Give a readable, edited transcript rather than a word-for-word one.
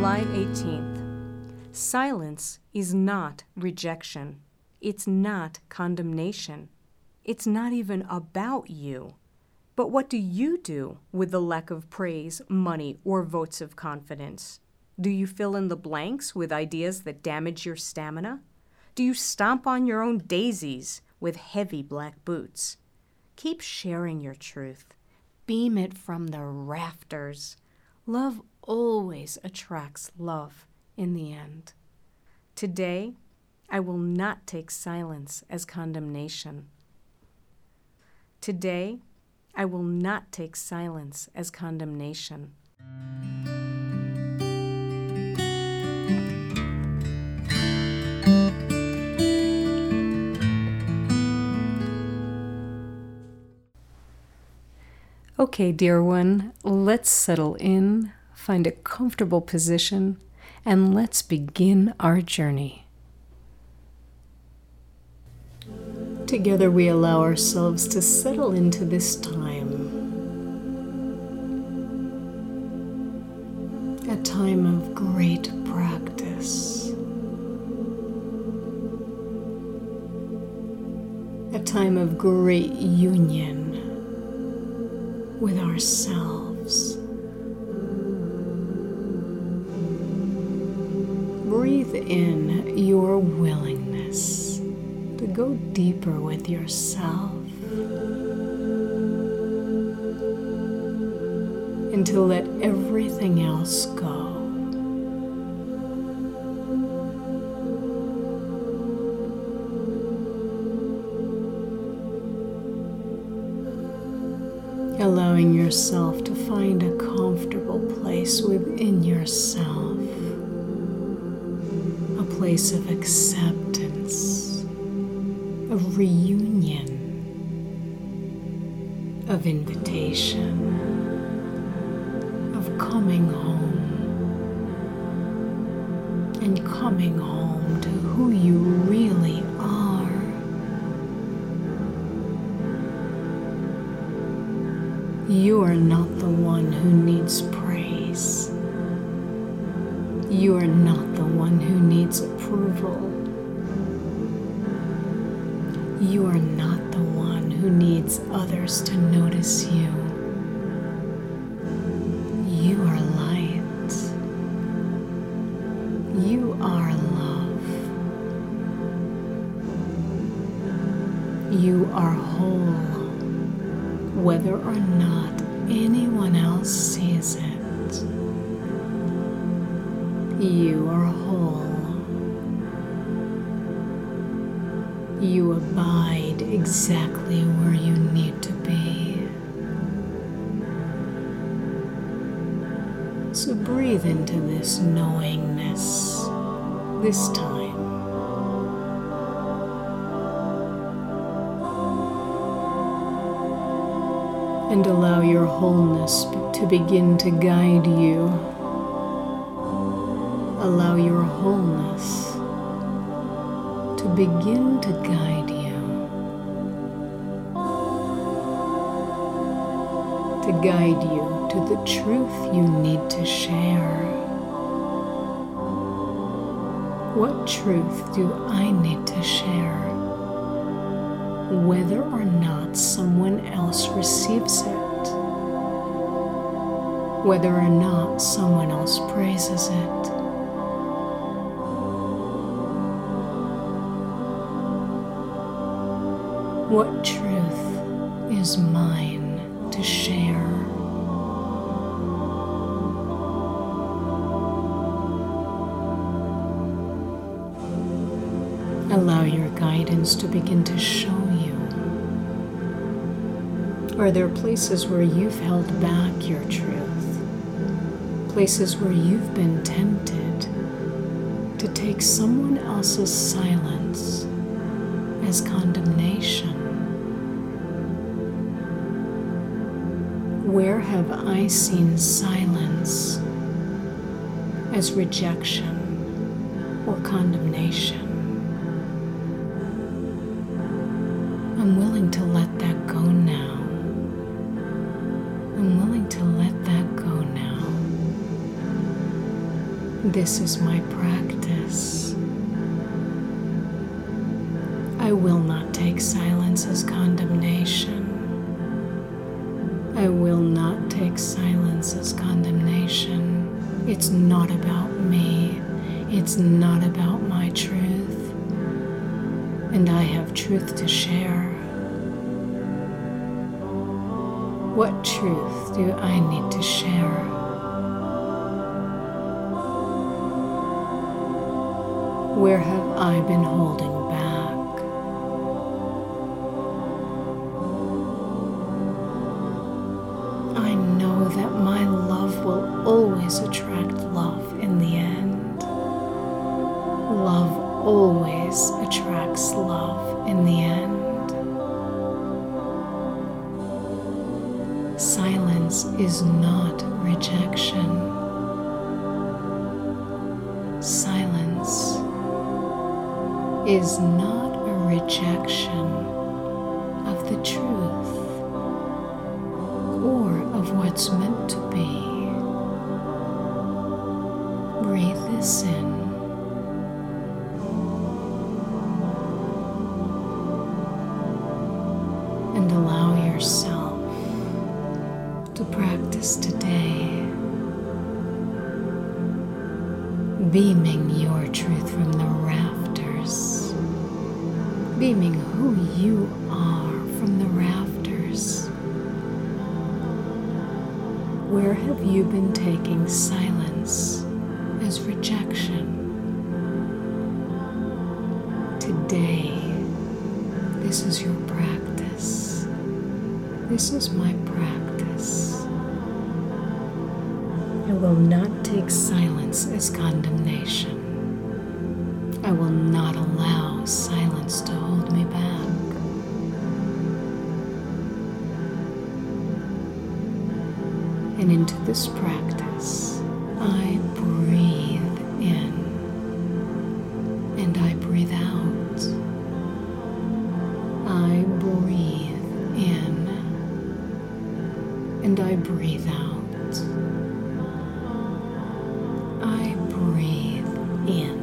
July 18th. Silence is not rejection. It's not condemnation. It's not even about you. But what do you do with the lack of praise, money, or votes of confidence? Do you fill in the blanks with ideas that damage your stamina? Do you stomp on your own daisies with heavy black boots? Keep sharing your truth. Beam it from the rafters. Love always attracts love in the end. Today, I will not take silence as condemnation. Today, I will not take silence as condemnation. Okay, dear one, let's settle in, find a comfortable position, and let's begin our journey. Together we allow ourselves to settle into this time. A time of great practice. A time of great union with ourselves. Breathe in your willingness to go deeper with yourself and to let everything else go. Allowing yourself to find a comfortable place within yourself, a place of acceptance, of reunion, of invitation, of coming home, and coming home to who you really are. You are not the one who needs praise. You are not the one who needs approval. You are not the one who needs others to notice you. You are light. You are love. You are whole, whether or not anyone else sees it. You are whole. You abide exactly where you need to be. So breathe into this knowingness this time. And allow your wholeness to begin to guide you. Allow your wholeness to begin to guide you. To guide you to the truth you need to share. What truth do I need to share? Whether or not someone else receives it, whether or not someone else praises it. What truth is mine to share? Allow your guidance to begin to show you. Are there places where you've held back your truth? Places where you've been tempted to take someone else's silence as condemnation? Where have I seen silence as rejection or condemnation? I'm willing to let that go now. I'm willing to let that go now. This is my practice. I will not take silence as condemnation. I will not take silence as condemnation. It's not about me. It's not about my truth. And I have truth to share. What truth do I need to share? Where have I been holding back? I know that my love will always attract love in the end. Love always attracts love in the end. Silence is not rejection. Silence is not a rejection of the truth or of what's meant to be. Breathe this in. And allow yourself to practice today, beaming your truth from the rafters, beaming who you are from the rafters. Where have you been taking silence as rejection? Today, this is your practice. This is my practice. I will not take silence as condemnation. I will not allow silence to hold me back. And into this practice, I breathe in and I breathe out. I breathe in and I breathe out. I breathe in